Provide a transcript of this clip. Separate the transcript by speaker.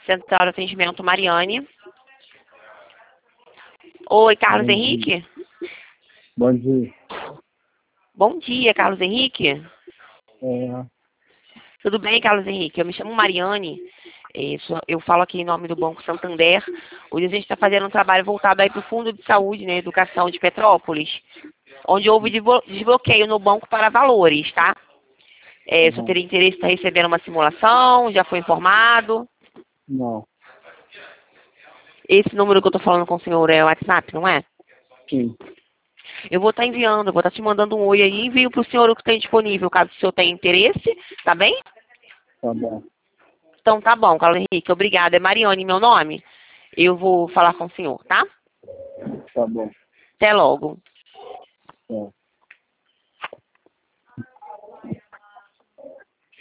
Speaker 1: Central de Atendimento Mariane. Oi, Carlos
Speaker 2: Bom
Speaker 1: Henrique?
Speaker 2: dia. Bom dia.
Speaker 1: Bom dia, Carlos Henrique.
Speaker 2: É,
Speaker 1: Tudo bem, Carlos Henrique? Eu me chamo Mariane. Eu falo aqui em nome do Banco Santander. Hoje a gente está fazendo um trabalho voltado aí para o Fundo de Saúde, né, Educação de Petrópolis, onde houve desbloqueio no banco para valores, tá? O senhor teria interesse em estar recebendo uma simulação? Já foi informado?
Speaker 2: não.
Speaker 1: Esse número que eu estou falando com o senhor é o WhatsApp, não é?
Speaker 2: Sim.
Speaker 1: Eu vou estar enviando, eu vou estar te mandando um oi aí e envio para o senhor o que tem disponível, caso o senhor tenha interesse, tá bem?
Speaker 2: Tá bom.
Speaker 1: Então tá bom, Carlos Henrique, obrigada. É Mariane meu nome. Eu vou falar com o senhor, tá?
Speaker 2: Tá bom.
Speaker 1: Até logo.
Speaker 2: É.